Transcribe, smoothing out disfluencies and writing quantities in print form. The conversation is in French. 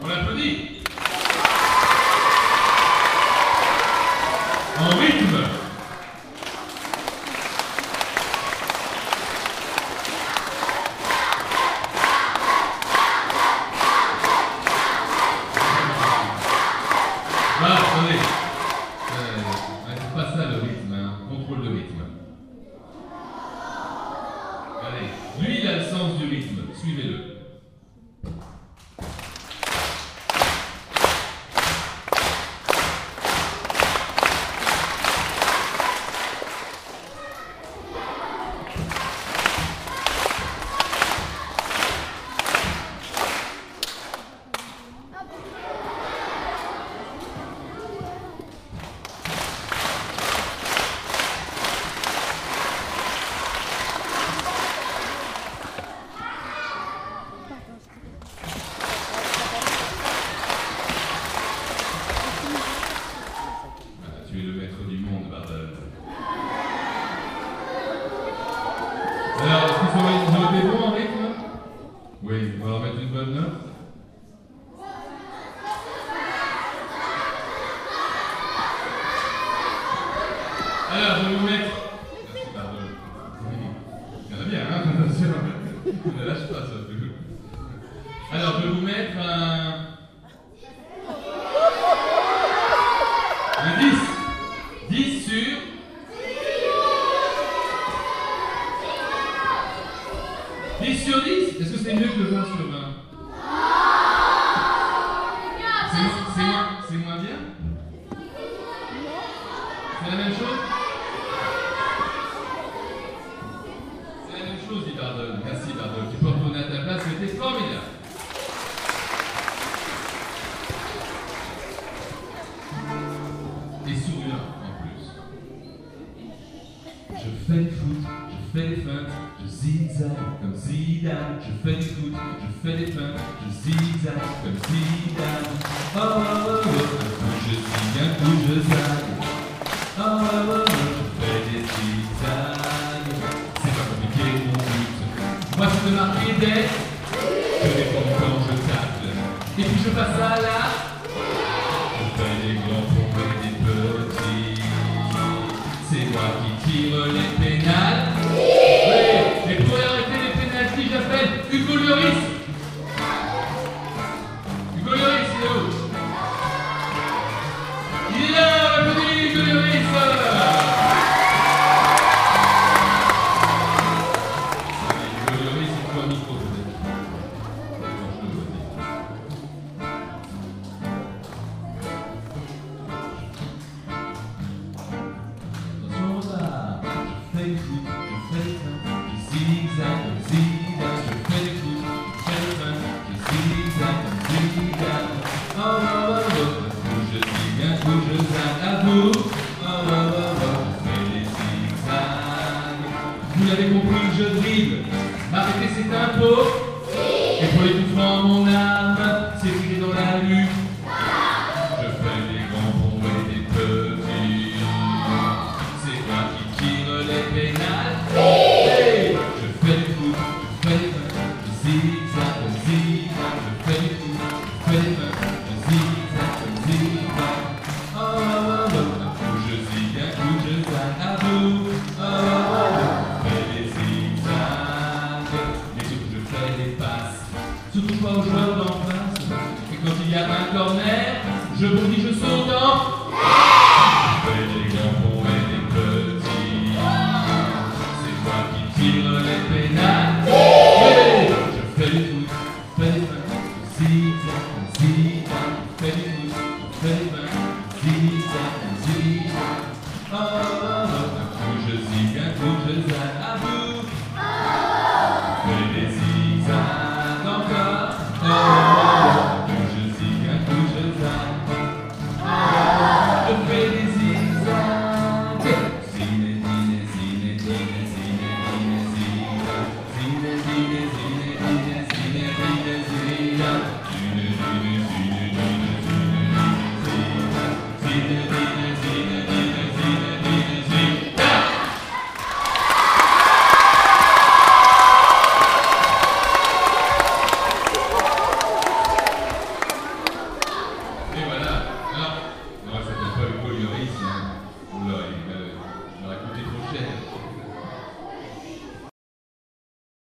On l'applaudit. En rythme. Voilà, attendez. C'est pas ça le rythme, hein. Contrôle de rythme. Allez, lui il a le sens du rythme, suivez-le. Tu es le maître du monde, Bardel. Alors, est-ce que vous avez été bon en rythme? Oui, on va leur mettre une bonne note. Alors, je vais vous mettre... Merci, Bardel. Il y en a bien, hein? Ne lâche pas, ça. Alors, je vais vous mettre un 10. 10 sur... 10 sur 10? Est-ce que c'est mieux que le 20 sur 20? C'est moins bien? C'est la même chose? C'est la même chose, dit Bardel. Merci, Bardel. Tu peux retourner à ta place, c'était formidable. Et souriant en plus. Je fais du foot, je fais des feintes, je zigzag comme Zidane. Je fais du foot, je fais des feintes, je zigzag comme Zidane. Oh oh oh, un coup je zig, un coup je zag. Oh oh oh, je fais des zigzags. C'est pas compliqué mon but. Moi c'est de marquer des. Je réponds quand je tacle. Et puis je passe à la. Je fais des grands pour des petits. C'est moi qui tire les pénals. Oui, et pour arrêter les pénaltys, j'appelle Hugo Lloris. Hugo Lloris, il est où? Il est là, on applaudit Hugo Lloris. Hugo Lloris, il faut un micro peut-être. Attention là, je fais du foot, je fais des feintes, je zigzag comme Zidane. Je fais du foot, je fais des feintes, je zigzag comme Zidane. Oh oh oh oh, un coup je zig, un coup je zag à vous. Oh oh oh oh, je fais des zigzags. Vous l'avez compris, je dribble. M'arrêter c'est un pot. Et pour les coups francs, mon âme, c'est crié dans la rue. Je fais des grands bons et des petits. C'est moi qui tire les pénals. Hey, je fais du foot, je fais des feintes, je zigzag comme Zidane. Je fais du foot, je fais des feintes, je zigzag comme Zidane. Oh oh oh, un coup je zig, un coup je zag à vous. Oh oh oh, je fais des zigzags. Et surtout je fais des passes, surtout pas aux joueurs d'en face. Et quand il y a un corner, je bondis, je saute en. Je fais des grands bons et des petits. C'est moi qui tire les pénals. Hey, je fais du foot, je fais des feintes, je zigzag comme Zidane. Je fais du foot, je fais des feintes, je zigzag comme Zidane. Oh oh oh, un coup je zig, un coup je zag à vous. Je fais des zigzags encore. Oh oh oh, un coup je zig, un coup je zag. fait.